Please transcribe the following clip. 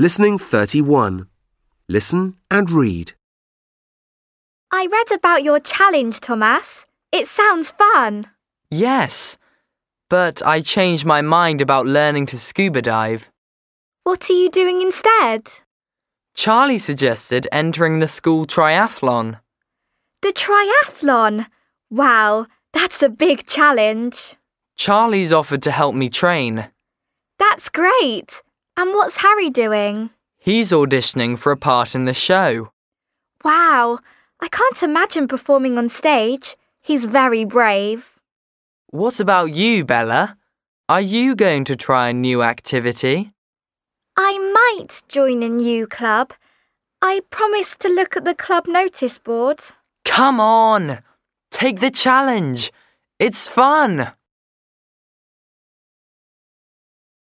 Listening 31. Listen and read. I read about your challenge, Thomas. It sounds fun. Yes, but I changed my mind about learning to scuba dive. What are you doing instead? Charlie suggested entering the school triathlon. The triathlon? Wow, that's a big challenge. Charlie's offered to help me train. That's great. And what's Harry doing? He's auditioning for a part in the show. Wow, I can't imagine performing on stage. He's very brave. What about you, Bella? Are you going to try a new activity? I might join a new club. I promised to look at the club notice board. Come on! Take the challenge! It's fun!